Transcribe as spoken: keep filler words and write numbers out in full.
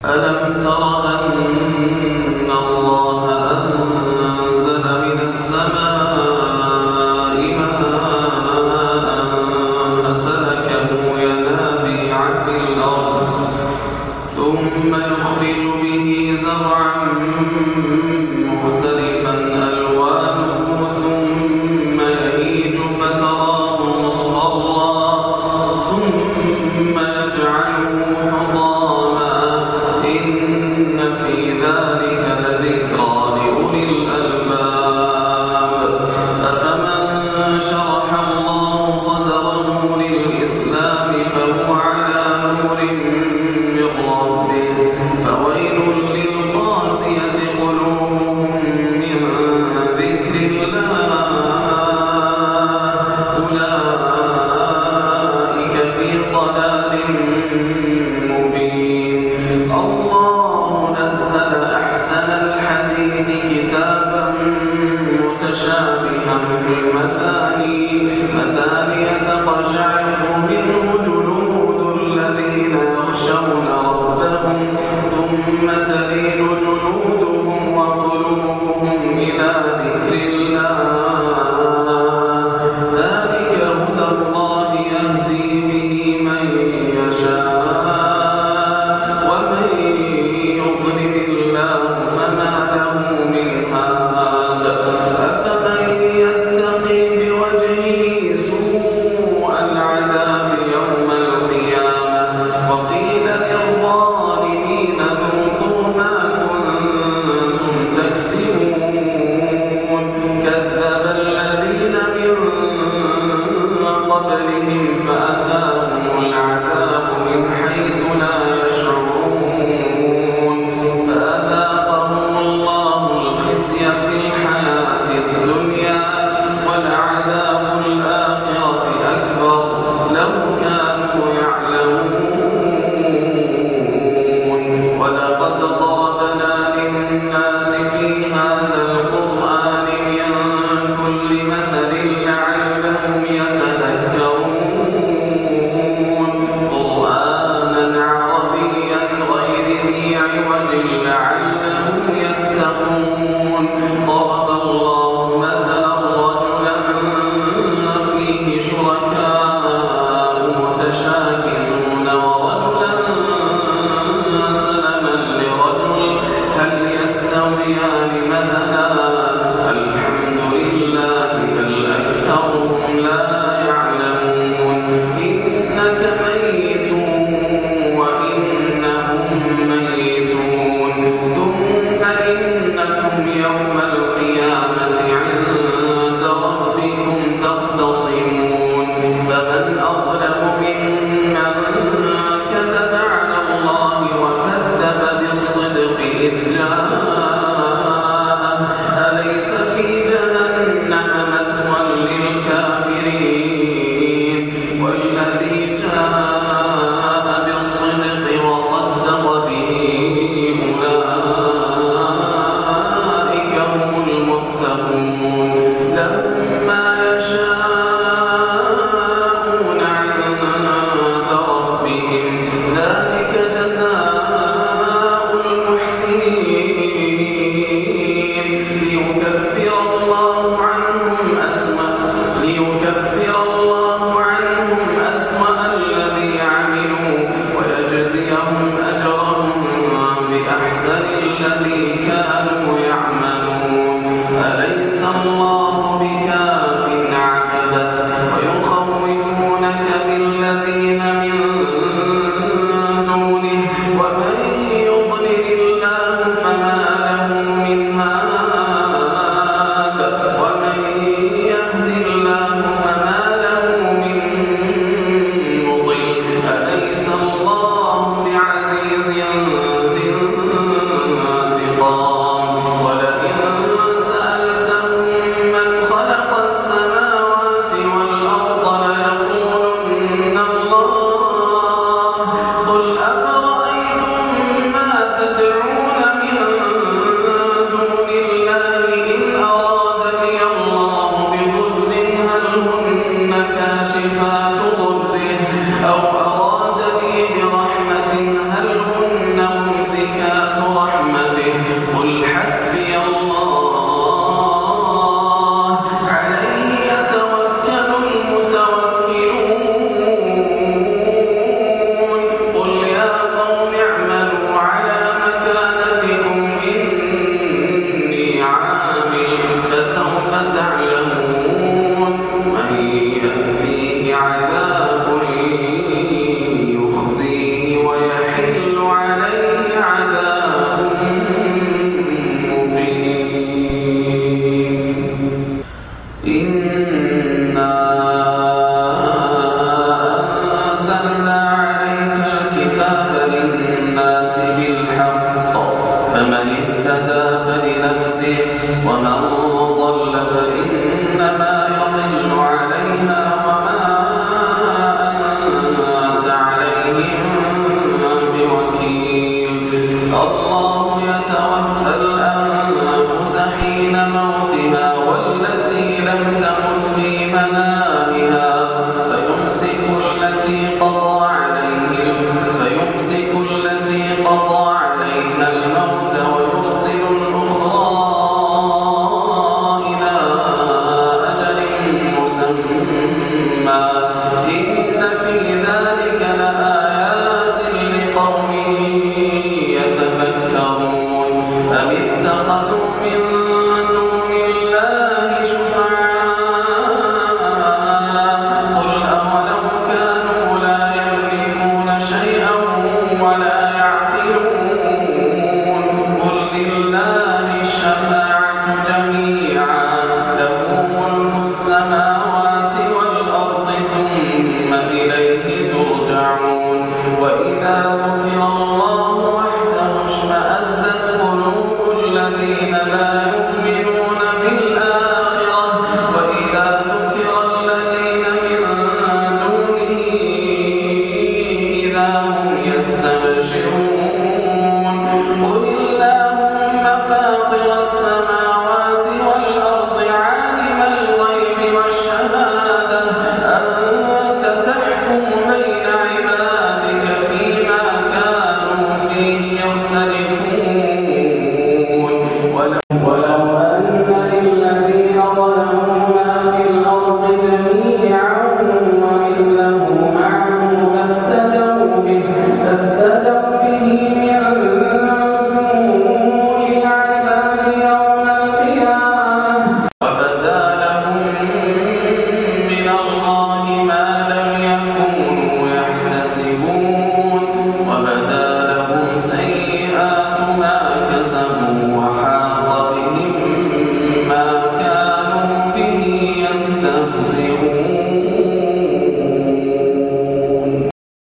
ألم تر أن الله أنزل من السماء ماء فسلكه ينابيع في الأرض ثم يخرج به زرعا مختلفا ألوانه ثم يهيج فتراه مصفرا ثم يجعله حطاما إن في ذلك لذكرى لأولي الألباب أفمن شرح الله صدره للإسلام فهو على نور من ربه فويل للقاسية قلوبهم من ذكر الله أولئك في ضلال مبين. الله نزل أحسن الحديث كتابا متشابها مثاني مثاني تقشعر منه جلود الذين يخشون ربهم ثم تلين جلودهم وقلوبهم إلى ذكر الله ذلك هدى الله يهدي به من يشاء ومن يضلل الله فما له من هاد أفمن يتقي بوجهه سوء العذاب يوم القيامة وقيل للظالمين ذوقوا ما كنتم تكسبون كذب الذين من قبلهم فأتاهم العذاب من حيث لا يشعرون فأذاقهم الله الخزي في الحياة الدنيا ولعذاب الآخرة أكبر لو كانوا يعلمون ولقد ضربنا للناس في هذا القرآن من كل مثل لعلهم يتذكرون قرآنا عربيا غير ذي عوج لعلهم يتقون ضرب الله مثلا رجلا فيه شركاء متشاكسون ورجلا سلما لرجل هل يستويان مثلا الحمد لله بل أكثرهم لا يعلمون إنك ميت وإنهم ميتون ثم إنكم يوم القيامة عند ربكم تختصمون فمن أظلم ممن كذب على الله وكذب بالصدق إذ جاءه أليس في جهنم مثوى للكافرين والذي جاء بالصدق وصدق به أولئك هم الله يتوفى الأنفس حين موتها والتي لم تمت في منامها فيمسك التي قضى عليه فيمسك التي قضى